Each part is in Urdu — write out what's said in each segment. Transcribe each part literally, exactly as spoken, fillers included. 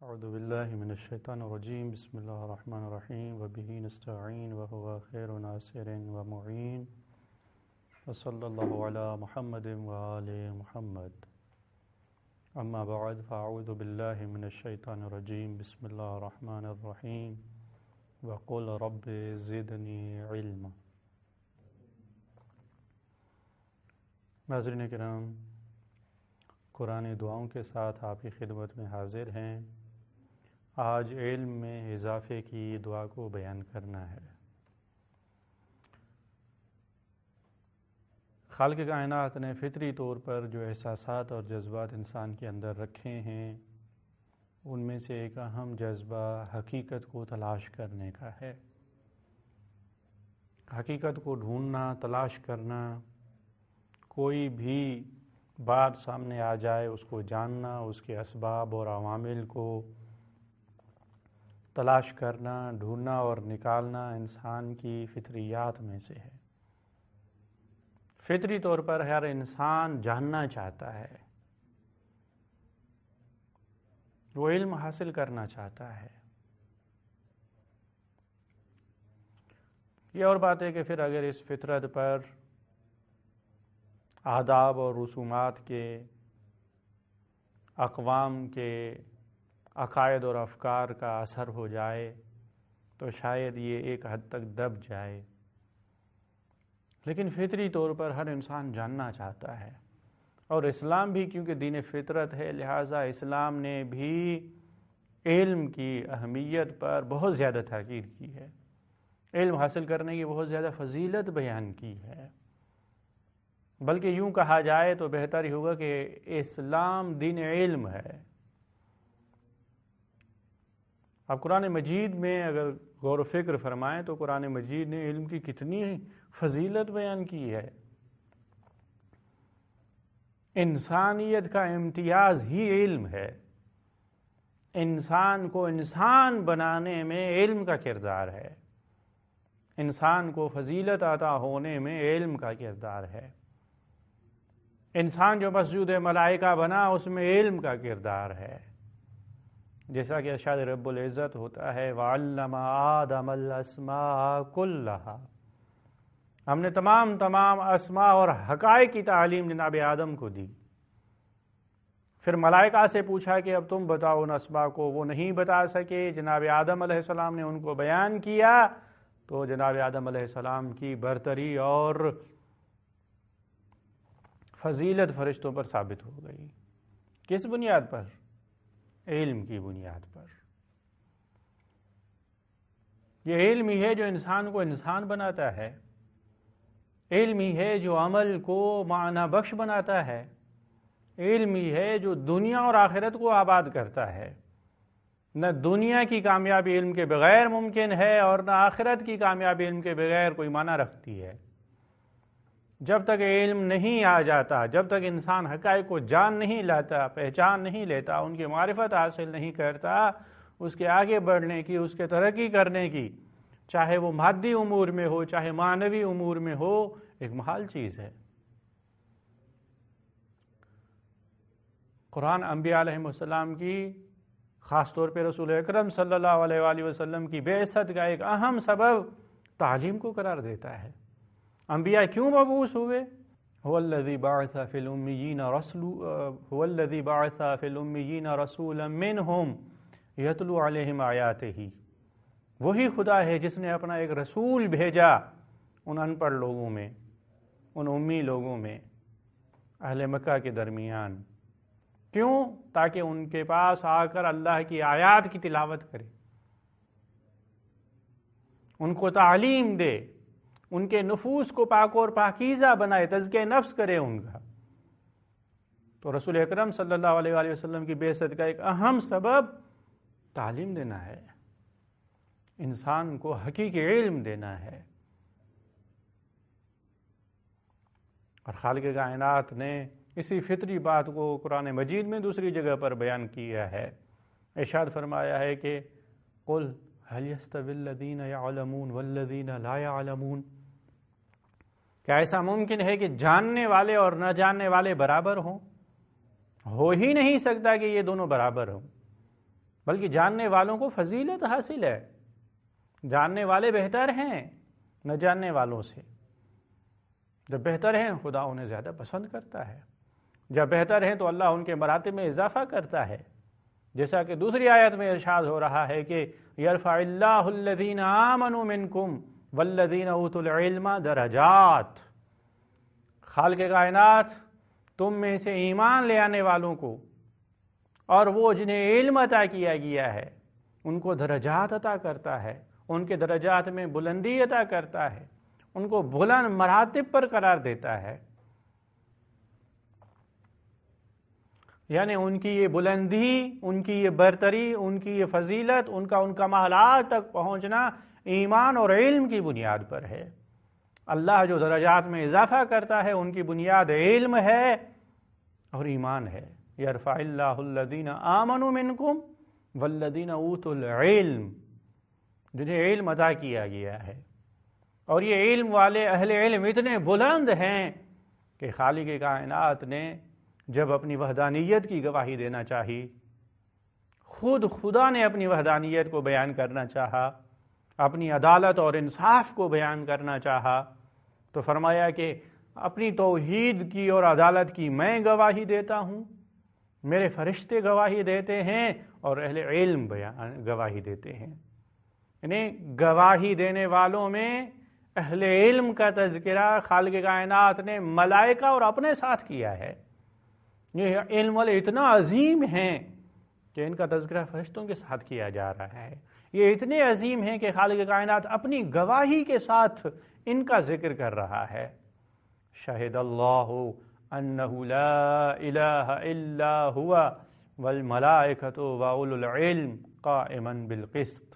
اعوذ باللہ من الشیطان الرجیم بسم اللہ الرحمن الرحیم وبہ نستعین وہو خیر ناصر ومعین وصلی اللہ علی محمد وآل محمد اما بعد فاعوذ باللہ من الشیطان الرجیم بسم اللہ الرحمن الرحیم وقل رب زدنی علما۔ ناظرین کرام، قرآن دعاؤں کے ساتھ آپ کی خدمت میں حاضر ہیں۔ آج علم میں اضافے کی دعا کو بیان کرنا ہے۔ خالق کائنات نے فطری طور پر جو احساسات اور جذبات انسان کے اندر رکھے ہیں، ان میں سے ایک اہم جذبہ حقیقت کو تلاش کرنے کا ہے۔ حقیقت کو ڈھونڈنا، تلاش کرنا، کوئی بھی بات سامنے آ جائے اس کو جاننا، اس کے اسباب اور عوامل کو تلاش کرنا، ڈھونڈنا اور نکالنا انسان کی فطریات میں سے ہے۔ فطری طور پر ہر انسان جاننا چاہتا ہے، وہ علم حاصل کرنا چاہتا ہے۔ یہ اور بات ہے کہ پھر اگر اس فطرت پر آداب اور رسومات کے، اقوام کے عقائد اور افکار کا اثر ہو جائے تو شاید یہ ایک حد تک دب جائے، لیکن فطری طور پر ہر انسان جاننا چاہتا ہے۔ اور اسلام بھی کیونکہ دین فطرت ہے، لہٰذا اسلام نے بھی علم کی اہمیت پر بہت زیادہ تاکید کی ہے، علم حاصل کرنے کی بہت زیادہ فضیلت بیان کی ہے۔ بلکہ یوں کہا جائے تو بہتر ہی ہوگا کہ اسلام دین علم ہے۔ اب قرآن مجید میں اگر غور و فکر فرمائیں تو قرآن مجید نے علم کی کتنی فضیلت بیان کی ہے۔ انسانیت کا امتیاز ہی علم ہے۔ انسان کو انسان بنانے میں علم کا کردار ہے، انسان کو فضیلت عطا ہونے میں علم کا کردار ہے۔ انسان جو مسجود ملائکہ بنا اس میں علم کا کردار ہے، جیسا کہ ارشاد رب العزت ہوتا ہے وَعَلَّمَ آدَمَ الْأَسْمَاءَ كُلَّهَا، ہم نے تمام تمام اسماء اور حقائق کی تعلیم جناب آدم کو دی۔ پھر ملائکہ سے پوچھا کہ اب تم بتاؤ ان اسماء کو، وہ نہیں بتا سکے، جناب آدم علیہ السلام نے ان کو بیان کیا تو جناب آدم علیہ السلام کی برتری اور فضیلت فرشتوں پر ثابت ہو گئی۔ کس بنیاد پر؟ علم کی بنیاد پر۔ یہ علم ہی ہے جو انسان کو انسان بناتا ہے، علم ہی ہے جو عمل کو معنی بخش بناتا ہے، علم ہی ہے جو دنیا اور آخرت کو آباد کرتا ہے۔ نہ دنیا کی کامیابی علم کے بغیر ممکن ہے اور نہ آخرت کی کامیابی علم کے بغیر کوئی معنی رکھتی ہے۔ جب تک علم نہیں آ جاتا، جب تک انسان حقائق کو جان نہیں لاتا، پہچان نہیں لیتا، ان کی معرفت حاصل نہیں کرتا، اس کے آگے بڑھنے کی، اس کے ترقی کرنے کی، چاہے وہ مادی امور میں ہو چاہے معنوی امور میں ہو، ایک محال چیز ہے۔ قرآن انبیاء علیہ السلام کی، خاص طور پہ رسول اکرم صلی اللہ علیہ وآلہ وسلم کی بعثت کا ایک اہم سبب تعلیم کو قرار دیتا ہے۔ انبیاء کیوں مبعوث ہوئے؟ هو الذی بعث فی الامیین رسولا هو الذی بعث فی الامیین رسولا منہم یتلو علیہم آیاتہ، وہی خدا ہے جس نے اپنا ایک رسول بھیجا ان ان پڑھ لوگوں میں، ان امی لوگوں میں، اہل مکہ کے درمیان۔ کیوں؟ تاکہ ان کے پاس آ کر اللہ کی آیات کی تلاوت کرے، ان کو تعلیم دے، ان کے نفوس کو پاک اور پاکیزہ بنائے، تزکیہ نفس کرے ان کا۔ تو رسول اکرم صلی اللہ علیہ وآلہ وسلم کی بعثت کا ایک اہم سبب تعلیم دینا ہے، انسان کو حقیقی علم دینا ہے۔ اور خالق کائنات نے اسی فطری بات کو قرآن مجید میں دوسری جگہ پر بیان کیا ہے۔ ارشاد فرمایا ہے کہ قُلْ هَلْ يَسْتَوِي الَّذِينَ يَعْلَمُونَ وَالَّذِينَ لَا يَعْلَمُونَ، کیا ایسا ممکن ہے کہ جاننے والے اور نہ جاننے والے برابر ہوں؟ ہو ہی نہیں سکتا کہ یہ دونوں برابر ہوں۔ بلکہ جاننے والوں کو فضیلت حاصل ہے. جاننے والے بہتر ہیں نہ جاننے والوں سے. جب بہتر ہیں خدا انہیں زیادہ پسند کرتا ہے. جب بہتر ہیں تو اللہ ان کے مراتب میں اضافہ کرتا ہے، جیسا کہ دوسری آیت میں ارشاد ہو رہا ہے کہ یرفع اللہ الذین آمنوا منکم والذین اوتوا العلم درجات. خالق کائنات تم میں سے ایمان لے آنے والوں کو اور وہ جنہیں علم عطا کیا گیا ہے ان کو درجات عطا کرتا ہے، ان کے درجات میں بلندی عطا کرتا ہے، ان کو بلند مراتب پر قرار دیتا ہے. یعنی ان کی یہ بلندی، ان کی یہ برتری، ان کی یہ فضیلت، ان کا ان کمالات تک پہنچنا ایمان اور علم کی بنیاد پر ہے. اللہ جو درجات میں اضافہ کرتا ہے ان کی بنیاد علم ہے اور ایمان ہے. یرفع اللہ الذین آمنوا منکم والذین اوتوا العلم، جنہیں علم عطا کیا گیا ہے. اور یہ علم والے اہل علم اتنے بلند ہیں کہ خالق کائنات نے جب اپنی وحدانیت کی گواہی دینا چاہی، خود خدا نے اپنی وحدانیت کو بیان کرنا چاہا، اپنی عدالت اور انصاف کو بیان کرنا چاہا، تو فرمایا کہ اپنی توحید کی اور عدالت کی میں گواہی دیتا ہوں، میرے فرشتے گواہی دیتے ہیں اور اہل علم بیان گواہی دیتے ہیں. یعنی گواہی دینے والوں میں اہل علم کا تذکرہ خالق کائنات نے ملائکہ اور اپنے ساتھ کیا ہے. یہ علم والے اتنا عظیم ہیں کہ ان کا تذکرہ فرشتوں کے ساتھ کیا جا رہا ہے. یہ اتنے عظیم ہیں کہ خالق کائنات اپنی گواہی کے ساتھ ان کا ذکر کر رہا ہے. شہد اللہ انہ لا الہ الا ہوا والملائکۃ واولو العلم قائما بالقسط.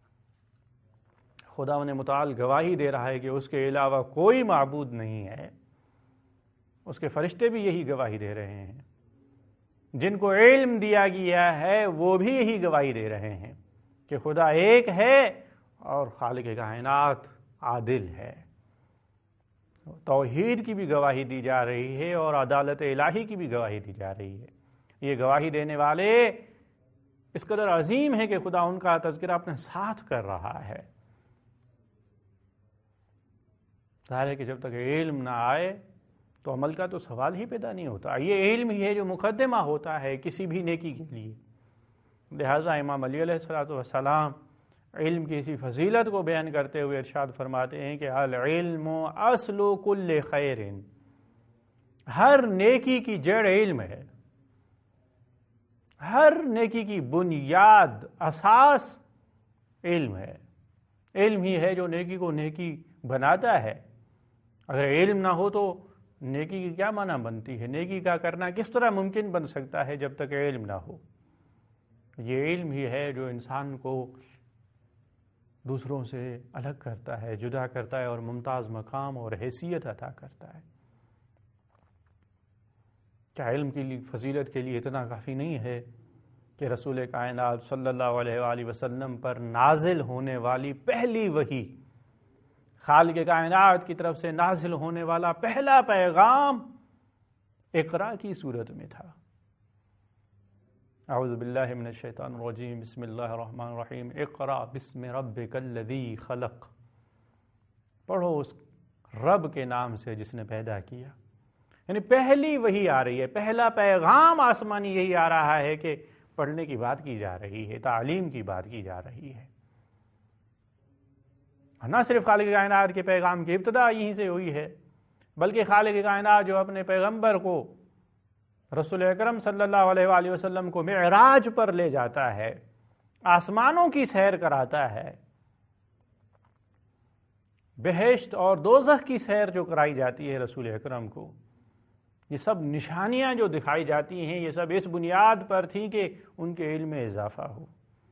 خدا انہیں متعال گواہی دے رہا ہے کہ اس کے علاوہ کوئی معبود نہیں ہے. اس کے فرشتے بھی یہی گواہی دے رہے ہیں، جن کو علم دیا گیا ہے وہ بھی یہی گواہی دے رہے ہیں کہ خدا ایک ہے اور خالق کائنات عادل ہے. توحید کی بھی گواہی دی جا رہی ہے اور عدالت الہی کی بھی گواہی دی جا رہی ہے. یہ گواہی دینے والے اس قدر عظیم ہیں کہ خدا ان کا تذکرہ اپنے ساتھ کر رہا ہے. ظاہر ہے کہ جب تک علم نہ آئے تو عمل کا تو سوال ہی پیدا نہیں ہوتا. یہ علم ہی ہے جو مقدمہ ہوتا ہے کسی بھی نیکی کے لیے. لہٰذا امام علی علیہ السلام علم کی اسی فضیلت کو بیان کرتے ہوئے ارشاد فرماتے ہیں کہ العلم اصل کل خیر، ہر نیکی کی جڑ علم ہے. ہر نیکی کی بنیاد، اساس علم ہے. علم ہی ہے جو نیکی کو نیکی بناتا ہے. اگر علم نہ ہو تو نیکی کی کیا معنی بنتی ہے؟ نیکی کا کرنا کس طرح ممکن بن سکتا ہے جب تک علم نہ ہو؟ یہ علم ہی ہے جو انسان کو دوسروں سے الگ کرتا ہے، جدا کرتا ہے اور ممتاز مقام اور حیثیت عطا کرتا ہے. کیا علم کی فضیلت کے لیے اتنا کافی نہیں ہے کہ رسول کائنات صلی اللہ علیہ وآلہ وسلم پر نازل ہونے والی پہلی وحی، خالق کائنات کی طرف سے نازل ہونے والا پہلا پیغام اقرا کی صورت میں تھا؟ اعوذ باللہ من الشیطان الرجیم، بسم اللہ الرحمن الرحیم. اقرا بسم ربک الذی خلق، پڑھو اس رب کے نام سے جس نے پیدا کیا. یعنی پہلی وحی آ رہی ہے، پہلا پیغام آسمانی یہی آ رہا ہے کہ پڑھنے کی بات کی جا رہی ہے، تعلیم کی بات کی جا رہی ہے. نہ صرف خالق کائنات کے پیغام کی ابتدا یہیں سے ہوئی ہے، بلکہ خالق کائنات جو اپنے پیغمبر کو، رسول اکرم صلی اللہ علیہ وآلہ وسلم کو معراج پر لے جاتا ہے، آسمانوں کی سیر کراتا ہے، بہشت اور دوزخ کی سیر جو کرائی جاتی ہے رسول اکرم کو، یہ سب نشانیاں جو دکھائی جاتی ہیں یہ سب اس بنیاد پر تھیں کہ ان کے علم میں اضافہ ہو.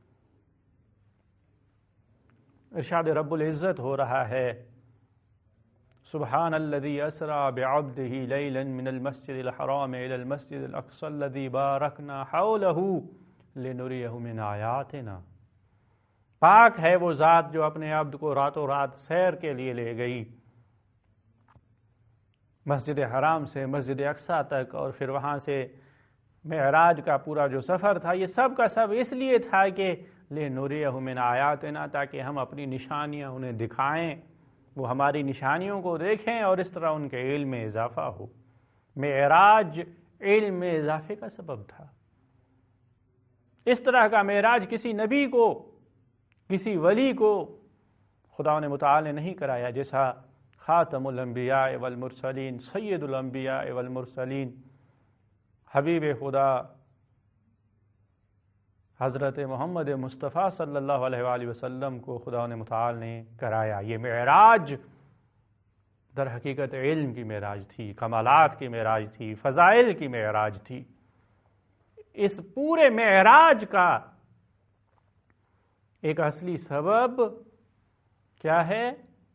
ارشاد رب العزت ہو رہا ہے سبحان الذی اسری بعبدہ لیلا من المسجد الحرام الى المسجد الاقصى الذی بارکنا حولہ لنریہ من آیاتنا. پاک ہے وہ ذات جو اپنے عبد کو راتوں رات سیر کے لیے لے گئی مسجد حرام سے مسجد اقصیٰ تک، اور پھر وہاں سے معراج کا پورا جو سفر تھا یہ سب کا سب اس لیے تھا کہ لِنُرِيَهُ مِنْ آیاتنا، تاکہ ہم اپنی نشانیاں انہیں دکھائیں، وہ ہماری نشانیوں کو دیکھیں اور اس طرح ان کے علم میں اضافہ ہو۔ معراج علم میں اضافے کا سبب تھا۔ اس طرح کا معراج کسی نبی کو، کسی ولی کو خدا نے متعال نے نہیں کرایا، جیسا خاتم الانبیاء والمرسلین، سید الانبیاء والمرسلین، حبیب خدا حضرت محمد مصطفیٰ صلی اللہ علیہ وآلہ وسلم کو خدا نے متعال نے کرایا۔ یہ معراج در حقیقت علم کی معراج تھی، کمالات کی معراج تھی، فضائل کی معراج تھی۔ اس پورے معراج کا ایک اصلی سبب کیا ہے؟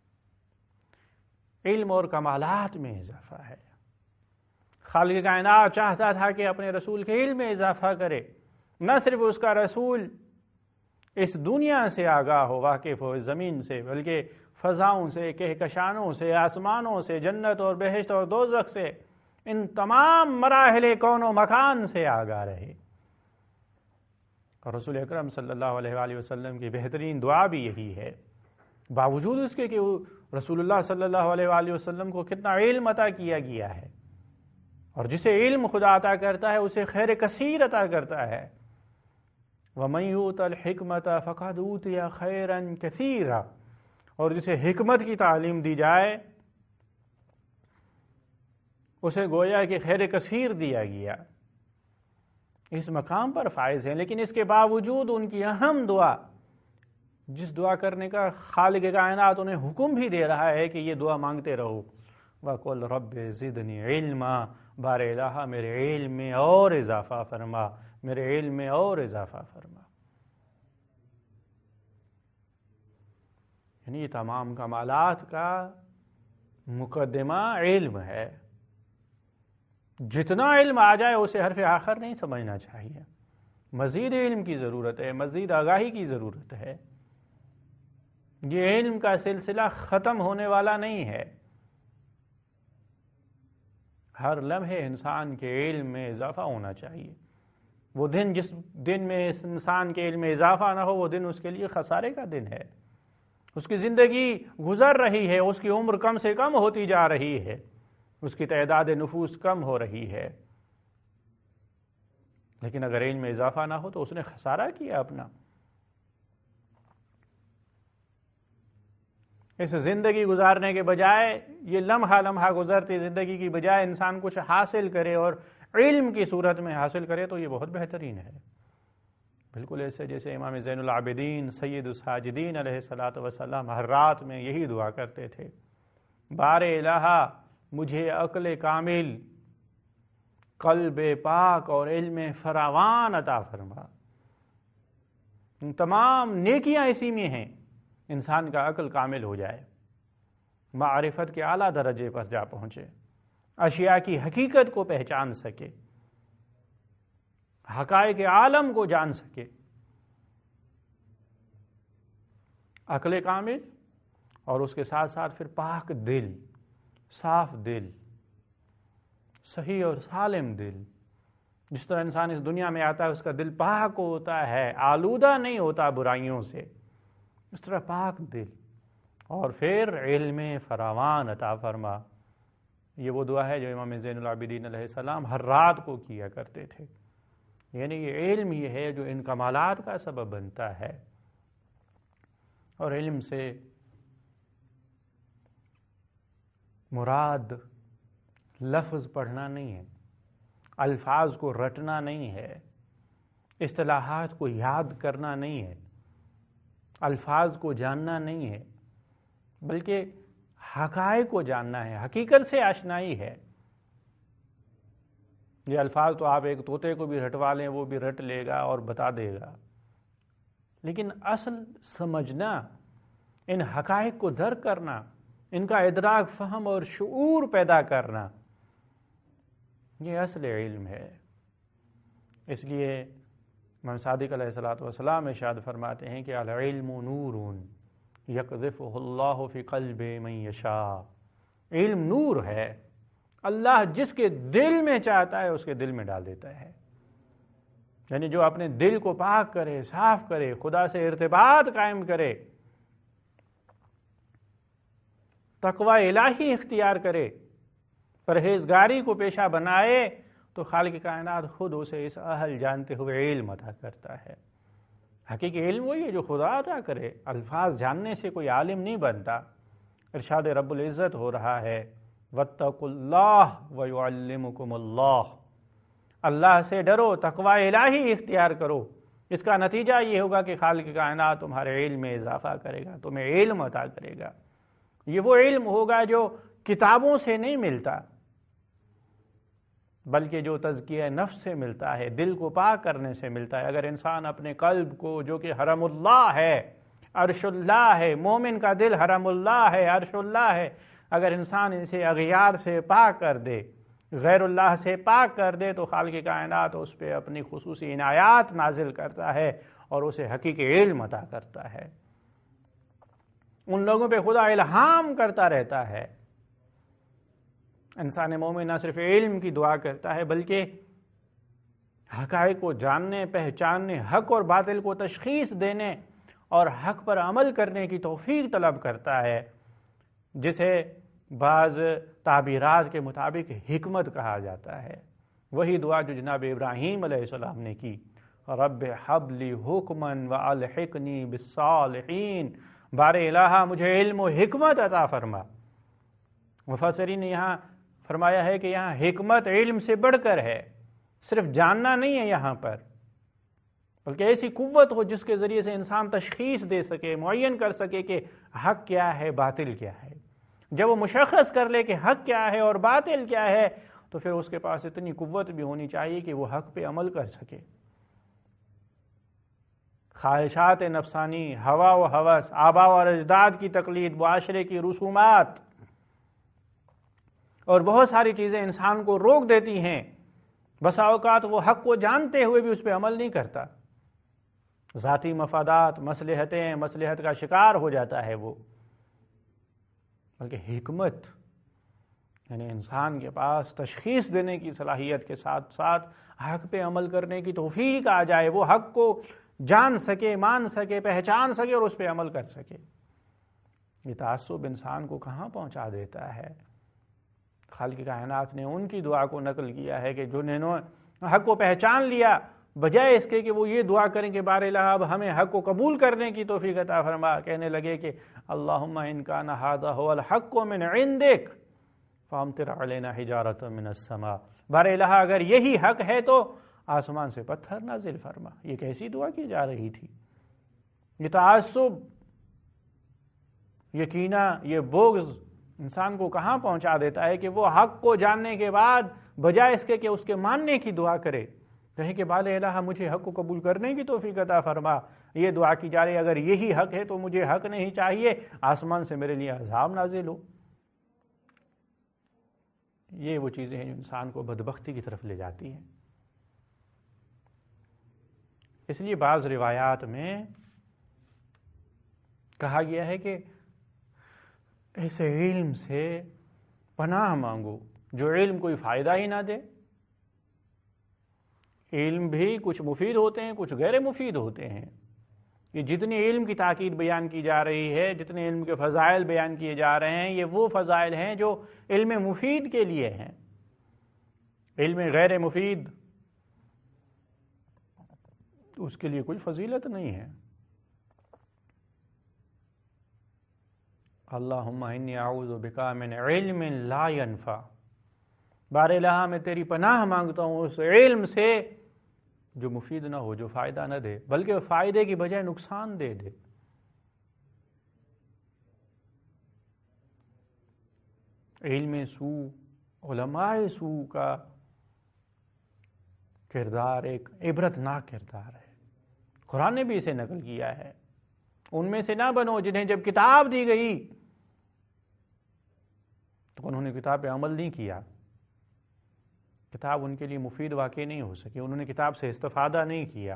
علم اور کمالات میں اضافہ ہے۔ خالق کائنات چاہتا تھا کہ اپنے رسول کے علم میں اضافہ کرے، نہ صرف اس کا رسول اس دنیا سے آگاہ ہو، واقف ہو اس زمین سے، بلکہ فضاؤں سے، کہکشانوں سے، آسمانوں سے، جنت اور بہشت اور دوزخ سے، ان تمام مراحل کون و مکان سے آگاہ رہے۔ اور رسول اکرم صلی اللہ علیہ وآلہ وسلم کی بہترین دعا بھی یہی ہے، باوجود اس کے کہ رسول اللہ صلی اللہ علیہ وآلہ وسلم کو کتنا علم عطا کیا گیا ہے، اور جسے علم خدا عطا کرتا ہے اسے خیر کثیر عطا کرتا ہے۔ وَمَن يُؤْتَ الْحِكْمَةَ فَقَدْ أُوتِيَ خَيْرًا كَثِيرًا، اور جسے حکمت کی تعلیم دی جائے اسے گویا کہ خیر کثیر دیا گیا۔ اس مقام پر فائز ہیں، لیکن اس کے باوجود ان کی اہم دعا، جس دعا کرنے کا خالق کائنات انہیں حکم بھی دے رہا ہے کہ یہ دعا مانگتے رہو، وَقُلْ رَبِّ زِدْنِي عِلْمًا، بار الہ میرے علم میں اور اضافہ فرما، میرے علم میں اور اضافہ فرما۔ یعنی یہ تمام کمالات کا مقدمہ علم ہے۔ جتنا علم آ جائے اسے حرف آخر نہیں سمجھنا چاہیے، مزید علم کی ضرورت ہے، مزید آگاہی کی ضرورت ہے۔ یہ علم کا سلسلہ ختم ہونے والا نہیں ہے، ہر لمحے انسان کے علم میں اضافہ ہونا چاہیے۔ وہ دن جس دن میں اس انسان کے علم میں اضافہ نہ ہو، وہ دن اس کے لیے خسارے کا دن ہے۔ اس کی زندگی گزر رہی ہے، اس کی عمر کم سے کم ہوتی جا رہی ہے، اس کی تعداد نفوس کم ہو رہی ہے، لیکن اگر علم میں اضافہ نہ ہو تو اس نے خسارہ کیا اپنا۔ اس زندگی گزارنے کے بجائے، یہ لمحہ لمحہ گزرتی زندگی کی بجائے انسان کچھ حاصل کرے اور علم کی صورت میں حاصل کرے تو یہ بہت بہترین ہے۔ بالکل ایسے جیسے امام زین العابدین سید الساجدین علیہ الصلاۃ والسلام ہر رات میں یہی دعا کرتے تھے، بار الہ مجھے عقل کامل، قلب پاک اور علم فراوان عطا فرما۔ ان تمام نیکیاں اسی میں ہیں، انسان کا عقل کامل ہو جائے، معرفت کے اعلیٰ درجے پر جا پہنچے، اشیاء کی حقیقت کو پہچان سکے، حقائق عالم کو جان سکے۔ عقل کامل اور اس کے ساتھ ساتھ پھر پاک دل، صاف دل، صحیح اور سالم دل۔ جس طرح انسان اس دنیا میں آتا ہے اس کا دل پاک ہوتا ہے، آلودہ نہیں ہوتا برائیوں سے، اس طرح پاک دل، اور پھر علم فراوان عطا فرما۔ یہ وہ دعا ہے جو امام زین العابدین علیہ السلام ہر رات کو کیا کرتے تھے۔ یعنی یہ علم ہی ہے جو ان کمالات کا سبب بنتا ہے۔ اور علم سے مراد لفظ پڑھنا نہیں ہے، الفاظ کو رٹنا نہیں ہے، اصطلاحات کو یاد کرنا نہیں ہے، الفاظ کو جاننا نہیں ہے، بلکہ حقائق کو جاننا ہے، حقیقت سے آشنائی ہے۔ یہ الفاظ تو آپ ایک طوطے کو بھی رٹوا لیں وہ بھی رٹ لے گا اور بتا دے گا، لیکن اصل سمجھنا، ان حقائق کو درک کرنا، ان کا ادراک، فہم اور شعور پیدا کرنا، یہ اصل علم ہے۔ اس لیے امام صادق علیہ الصلوۃ والسلام ارشاد فرماتے ہیں کہ العلم نور یقذفہ اللہ فی قلب من یشاء۔ علم نور ہے، اللہ جس کے دل میں چاہتا ہے اس کے دل میں ڈال دیتا ہے۔ یعنی جو اپنے دل کو پاک کرے، صاف کرے، خدا سے ارتباط قائم کرے، تقوی الہی اختیار کرے، پرہیزگاری کو پیشہ بنائے، تو خالق کائنات خود اسے اس اہل جانتے ہوئے علم عطا کرتا ہے۔ حقیقی علم وہی ہے جو خدا عطا کرے، الفاظ جاننے سے کوئی عالم نہیں بنتا۔ ارشاد رب العزت ہو رہا ہے وَاتَّقُوا اللَّهَ وَيُعَلِّمُكُمُ اللَّهُ، اللہ سے ڈرو، تقوی الہی اختیار کرو، اس کا نتیجہ یہ ہوگا کہ خالق کائنات تمہارے علم میں اضافہ کرے گا، تمہیں علم عطا کرے گا۔ یہ وہ علم ہوگا جو کتابوں سے نہیں ملتا، بلکہ جو تزکیہ نفس سے ملتا ہے، دل کو پاک کرنے سے ملتا ہے۔ اگر انسان اپنے قلب کو، جو کہ حرم اللہ ہے، عرش اللہ ہے، مومن کا دل حرم اللہ ہے، عرش اللہ ہے، اگر انسان اسے اغیار سے پاک کر دے، غیر اللہ سے پاک کر دے، تو خالق کائنات اس پہ اپنی خصوصی عنایات نازل کرتا ہے اور اسے حقیقی علم عطا کرتا ہے۔ ان لوگوں پہ خدا الہام کرتا رہتا ہے۔ انسان مومن نہ صرف علم کی دعا کرتا ہے بلکہ حقائق کو جاننے، پہچاننے، حق اور باطل کو تشخیص دینے اور حق پر عمل کرنے کی توفیق طلب کرتا ہے، جسے بعض تعبیرات کے مطابق حکمت کہا جاتا ہے۔ وہی دعا جو جناب ابراہیم علیہ السلام نے کی، رب حب لی حکما والحقنی بالصالحین، بار الہ مجھے علم و حکمت عطا فرما۔ مفسرین نے یہاں فرمایا ہے کہ یہاں حکمت علم سے بڑھ کر ہے، صرف جاننا نہیں ہے یہاں پر، بلکہ ایسی قوت ہو جس کے ذریعے سے انسان تشخیص دے سکے، معین کر سکے کہ حق کیا ہے، باطل کیا ہے۔ جب وہ مشخص کر لے کہ حق کیا ہے اور باطل کیا ہے، تو پھر اس کے پاس اتنی قوت بھی ہونی چاہیے کہ وہ حق پہ عمل کر سکے۔ خواہشات نفسانی، ہوا و ہوس، آبا و اجداد کی تقلید، معاشرے کی رسومات اور بہت ساری چیزیں انسان کو روک دیتی ہیں۔ بسا اوقات وہ حق کو جانتے ہوئے بھی اس پہ عمل نہیں کرتا، ذاتی مفادات، مصلحتیں، مصلحت کا شکار ہو جاتا ہے وہ۔ بلکہ حکمت یعنی انسان کے پاس تشخیص دینے کی صلاحیت کے ساتھ ساتھ حق پہ عمل کرنے کی توفیق آ جائے، وہ حق کو جان سکے، مان سکے، پہچان سکے اور اس پہ عمل کر سکے۔ یہ تعصب انسان کو کہاں پہنچا دیتا ہے؟ خالق کائنات نے ان کی دعا کو نقل کیا ہے کہ جنہوں نے حق کو پہچان لیا، بجائے اس کے کہ وہ یہ دعا کریں کہ بار الہ اب ہمیں حق کو قبول کرنے کی توفیق عطا فرما، کہنے لگے کہ اللہم ان کان ھذا ھو الحق من عندک فامطر علینا حجارۃ من السماء، بار الہ اگر یہی حق ہے تو آسمان سے پتھر نازل فرما۔ یہ کیسی دعا کی جا رہی تھی؟ یہ تعصب، یہ کینہ، یہ بغض انسان کو کہاں پہنچا دیتا ہے کہ وہ حق کو جاننے کے بعد بجائے اس کے کہ اس کے ماننے کی دعا کرے، کہیں کہ بار الہ مجھے حق کو قبول کرنے کی توفیق عطا فرما۔ یہ دعا کی جا رہی ہے اگر یہی حق ہے تو مجھے حق نہیں چاہیے، آسمان سے میرے لیے عذاب نازل ہو۔ یہ وہ چیزیں ہیں جو انسان کو بدبختی کی طرف لے جاتی ہیں۔ اس لیے بعض روایات میں کہا گیا ہے کہ ایسے علم سے پناہ مانگو جو علم کوئی فائدہ ہی نہ دے۔ علم بھی کچھ مفید ہوتے ہیں، کچھ غیر مفید ہوتے ہیں۔ یہ جتنی علم کی تاکید بیان کی جا رہی ہے، جتنے علم کے فضائل بیان کیے جا رہے ہیں، یہ وہ فضائل ہیں جو علم مفید کے لیے ہیں۔ علم غیر مفید اس کے لیے کوئی فضیلت نہیں ہے۔ اللہم انی اعوذ بک من علم لا ینفع، بار الہ میں تیری پناہ مانگتا ہوں اس علم سے جو مفید نہ ہو، جو فائدہ نہ دے بلکہ فائدے کی بجائے نقصان دے دے۔ علم سو، علماء سو کا کردار ایک عبرت ناک کردار ہے۔ قرآن نے بھی اسے نقل کیا ہے، ان میں سے نہ بنو جنہیں جب کتاب دی گئی تو انہوں نے کتاب پہ عمل نہیں کیا، کتاب ان کے لیے مفید واقع نہیں ہو سکی، انہوں نے کتاب سے استفادہ نہیں کیا۔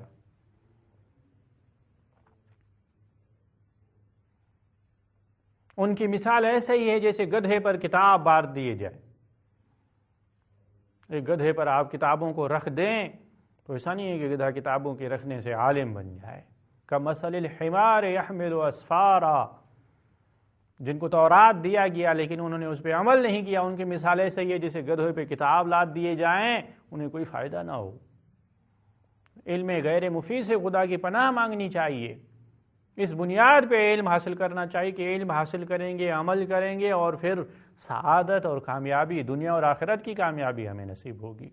ان کی مثال ایسے ہی ہے جیسے گدھے پر کتاب بار دیے جائے۔ ایک گدھے پر آپ کتابوں کو رکھ دیں تو ایسا نہیں ہے کہ گدھا کتابوں کے رکھنے سے عالم بن جائے. کمثل الحمار يحمل اسفارا، جن کو تورات دیا گیا لیکن انہوں نے اس پہ عمل نہیں کیا، ان کی مثال ایسے ہی ہے جیسے گدھے پہ کتاب لاد دیے جائیں، انہیں کوئی فائدہ نہ ہو. علم غیر مفید سے خدا کی پناہ مانگنی چاہیے. اس بنیاد پہ علم حاصل کرنا چاہیے کہ علم حاصل کریں گے، عمل کریں گے، اور پھر سعادت اور کامیابی، دنیا اور آخرت کی کامیابی ہمیں نصیب ہوگی.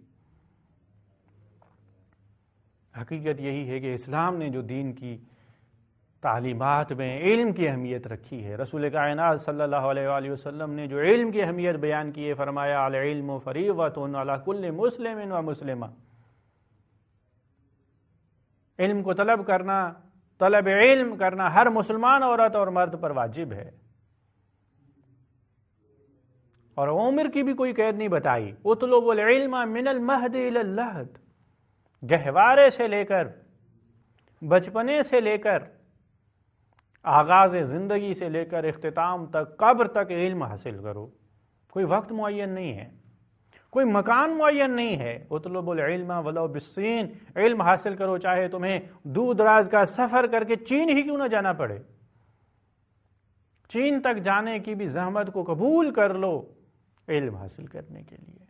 حقیقت یہی ہے کہ اسلام نے جو دین کی تعلیمات میں علم کی اہمیت رکھی ہے، رسول کائنات صلی اللہ علیہ وآلہ وسلم نے جو علم کی اہمیت بیان کی ہے، فرمایا العلم فریضۃ علی کل مسلم و مسلمہ. علم کو طلب کرنا، طلب علم کرنا ہر مسلمان عورت اور مرد پر واجب ہے. اور عمر کی بھی کوئی قید نہیں بتائی. اطلب العلم من المہد الی اللحد، گہوارے سے لے کر، بچپنے سے لے کر، آغاز زندگی سے لے کر اختتام تک، قبر تک علم حاصل کرو. کوئی وقت معین نہیں ہے، کوئی مکان معین نہیں ہے. اطلب العلم ولو بالصین، علم حاصل کرو چاہے تمہیں دور دراز کا سفر کر کے چین ہی کیوں نہ جانا پڑے. چین تک جانے کی بھی زحمت کو قبول کر لو علم حاصل کرنے کے لیے.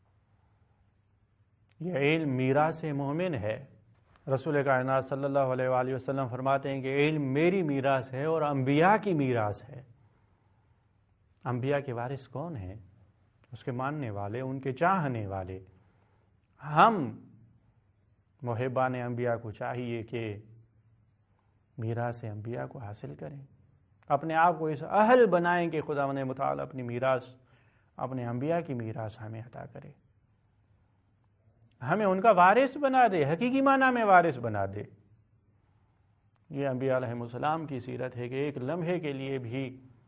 یہ علم میراث مومن ہے. رسول کائنات صلی اللہ علیہ وآلہ وسلم فرماتے ہیں کہ علم میری میراث ہے اور انبیاء کی میراث ہے. انبیاء کے وارث کون ہیں؟ اس کے ماننے والے، ان کے چاہنے والے. ہم محبان انبیاء کو چاہیے کہ میراث انبیاء کو حاصل کریں، اپنے آپ کو اس اہل بنائیں کہ خدا نے متعال اپنی میراث، اپنے انبیاء کی میراث ہمیں عطا کرے، ہمیں ان کا وارث بنا دے، حقیقی معنی میں وارث بنا دے. یہ انبیاء علیہ السلام کی سیرت ہے کہ ایک لمحے کے لیے بھی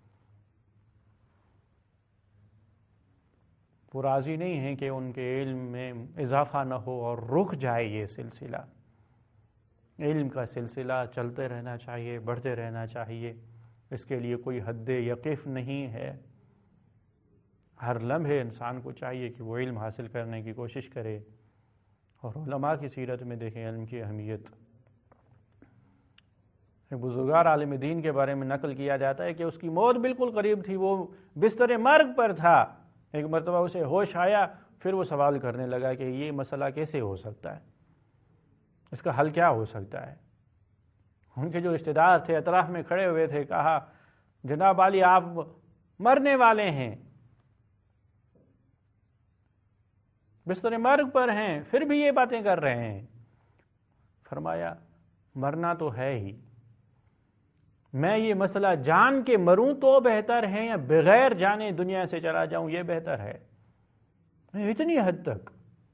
وہ راضی نہیں ہیں کہ ان کے علم میں اضافہ نہ ہو اور رک جائے. یہ سلسلہ، علم کا سلسلہ چلتے رہنا چاہیے، بڑھتے رہنا چاہیے. اس کے لیے کوئی حد یقف نہیں ہے. ہر لمحے انسان کو چاہیے کہ وہ علم حاصل کرنے کی کوشش کرے. اور علماء کی سیرت میں دیکھیں علم کی اہمیت. ایک بزرگار عالم دین کے بارے میں نقل کیا جاتا ہے کہ اس کی موت بالکل قریب تھی، وہ بستر مرگ پر تھا. ایک مرتبہ اسے ہوش آیا، پھر وہ سوال کرنے لگا کہ یہ مسئلہ کیسے ہو سکتا ہے، اس کا حل کیا ہو سکتا ہے. ان کے جو رشتہ دار تھے اطراف میں کھڑے ہوئے تھے، کہا جناب علی آپ مرنے والے ہیں، بستر مرگ پر ہیں، پھر بھی یہ باتیں کر رہے ہیں. فرمایا مرنا تو ہے ہی، میں یہ مسئلہ جان کے مروں تو بہتر ہے یا بغیر جانے دنیا سے چلا جاؤں یہ بہتر ہے. اتنی حد تک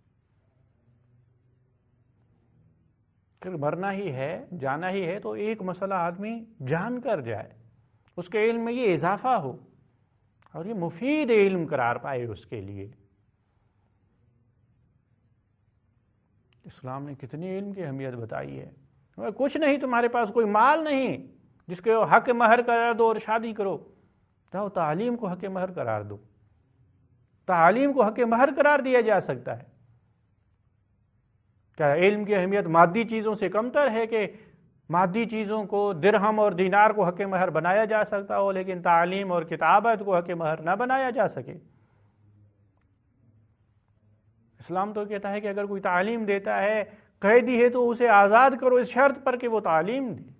کہ مرنا ہی ہے، جانا ہی ہے، تو ایک مسئلہ آدمی جان کر جائے، اس کے علم میں یہ اضافہ ہو اور یہ مفید علم قرار پائے اس کے لیے. اسلام نے کتنی علم کی اہمیت بتائی ہے. کچھ نہیں، تمہارے پاس کوئی مال نہیں جس کے حق مہر قرار دو اور شادی کرو، جاؤ تعلیم کو حق مہر قرار دو. تعلیم کو حق مہر قرار دیا جا سکتا ہے. کیا علم کی اہمیت مادی چیزوں سے کمتر ہے کہ مادی چیزوں کو، درہم اور دینار کو حق مہر بنایا جا سکتا ہو لیکن تعلیم اور کتابت کو حق مہر نہ بنایا جا سکے؟ اسلام تو کہتا ہے کہ اگر کوئی تعلیم دیتا ہے، قیدی ہے، تو اسے آزاد کرو اس شرط پر کہ وہ تعلیم دے.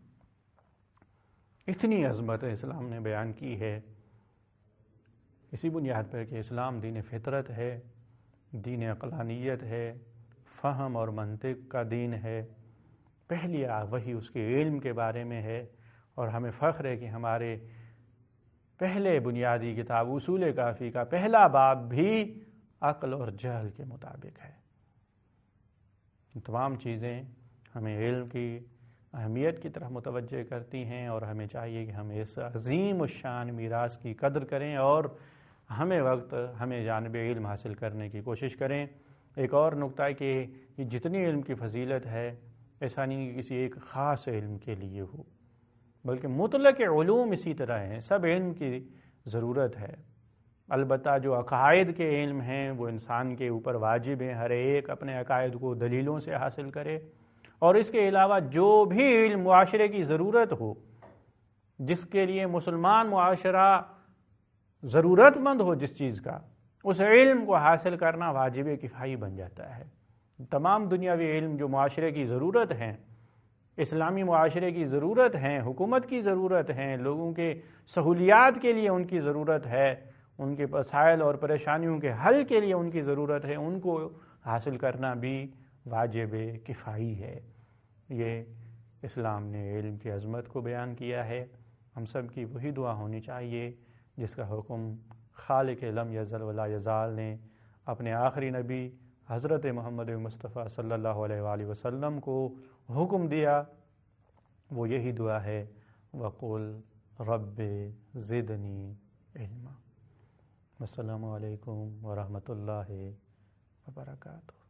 اتنی عظمت اسلام نے بیان کی ہے. اسی بنیاد پر کہ اسلام دین فطرت ہے، دین عقلانیت ہے، فہم اور منطق کا دین ہے. پہلی وحی اس کے علم کے بارے میں ہے، اور ہمیں فخر ہے کہ ہمارے پہلے بنیادی کتاب اصول کافی کا پہلا باب بھی عقل اور جہل کے مطابق ہے. تمام چیزیں ہمیں علم کی اہمیت کی طرف متوجہ کرتی ہیں، اور ہمیں چاہیے کہ ہم اس عظیم الشان میراث کی قدر کریں اور ہمیں وقت ہمیں جانب علم حاصل کرنے کی کوشش کریں. ایک اور نقطہ ہے کہ یہ جتنی علم کی فضیلت ہے، ایسا نہیں کہ کسی ایک خاص علم کے لیے ہو، بلکہ مطلق علوم اسی طرح ہیں. سب علم کی ضرورت ہے. البتہ جو عقائد کے علم ہیں وہ انسان کے اوپر واجب ہیں، ہر ایک اپنے عقائد کو دلیلوں سے حاصل کرے، اور اس کے علاوہ جو بھی علم معاشرے کی ضرورت ہو، جس کے لیے مسلمان معاشرہ ضرورت مند ہو جس چیز کا، اس علم کو حاصل کرنا واجب کفائی بن جاتا ہے۔ تمام دنیاوی علم جو معاشرے کی ضرورت ہیں، اسلامی معاشرے کی ضرورت ہیں، حکومت کی ضرورت ہیں، لوگوں کے سہولیات کے لیے ان کی ضرورت ہے، ان کے مسائل اور پریشانیوں کے حل کے لیے ان کی ضرورت ہے، ان کو حاصل کرنا بھی واجب کفائی ہے۔ یہ اسلام نے علم کی عظمت کو بیان کیا ہے۔ ہم سب کی وہی دعا ہونی چاہیے جس کا حکم خالق لم یزل ولا یزال نے اپنے آخری نبی حضرت محمد مصطفیٰ صلی اللہ علیہ وآلہ وسلم کو حکم دیا، وہ یہی دعا ہے، وَقُلْ رَبِّ زِدْنِی عِلْمًا۔ السلام علیکم ورحمۃ اللہ وبرکاتہ۔